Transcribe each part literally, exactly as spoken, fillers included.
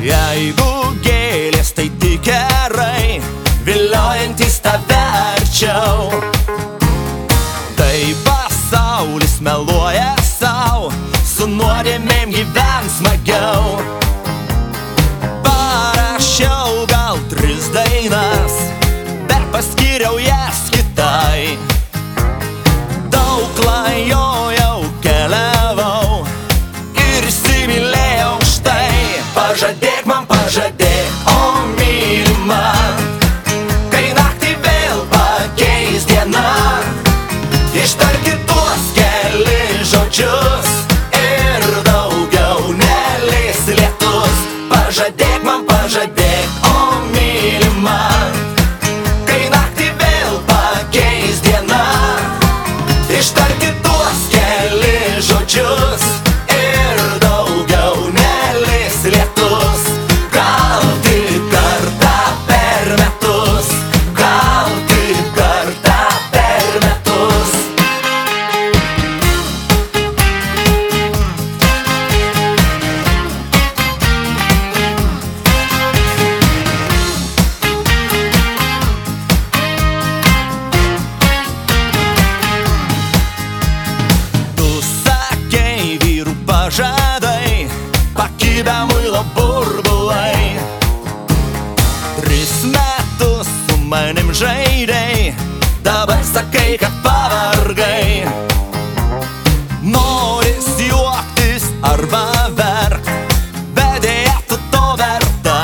Jeigu gėlės tai tik gerai, viliojantis tave arčiau, tai pasaulis meluoja sau, su nuodėmėm gyvens smagiau. Parašiau gal tris dainas, bet paskyriau jas kitai. Daug klajojau, keliavau ir įsimylėjau štai. Pažadėk man, pažadėk, o mylima, kai naktį vėl pakeis diena, ištarki tuos kelis žodžius ir daugiau neleis lietus. Pažadėk man, pažadėk, o mylima, kai naktį vėl pakeis diena, ištarki tuos kelis žodžius ir daugiau neleis lietus. Gal tik kartą per metus, gal tik kartą per metus. Tu sakei vyrų pažadai, pakibę muilo burbulai. Tris metus su manim žaidei, dabar sakai, kad pavargai. Noris juoktis arba verkt, bet deja tu to verta.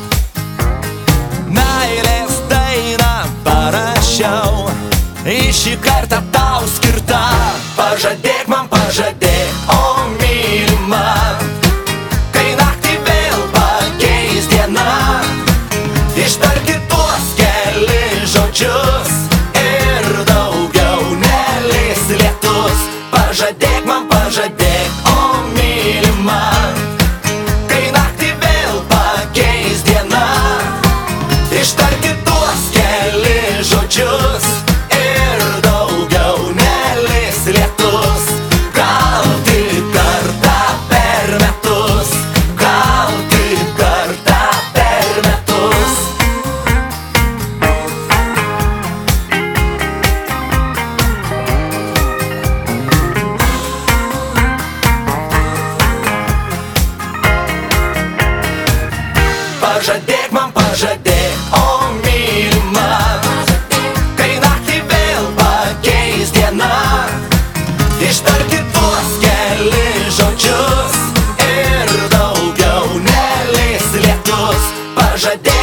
Meilės dainą parašiau, į šį kartą tau skirta. Pažadėk man, pažadėk, o mylima, kai naktį vėl pakeis diena, ištarki tuos kelis žodžius ir daugiau neleis lietus. Pažadėk man, pažadėk, o mylima, kai naktį vėl pakeis diena, ištarki tuos kelis žodžius ir daugiau neleis lietus. Gal tik kartą per metus, gal tik kartą per metus. Pažadėk man, pažadėk, o mylima, kai naktį vėl pakeis diena, ištarki tuos kelis žodžius ir daugiau neleis lietus. Pažadėk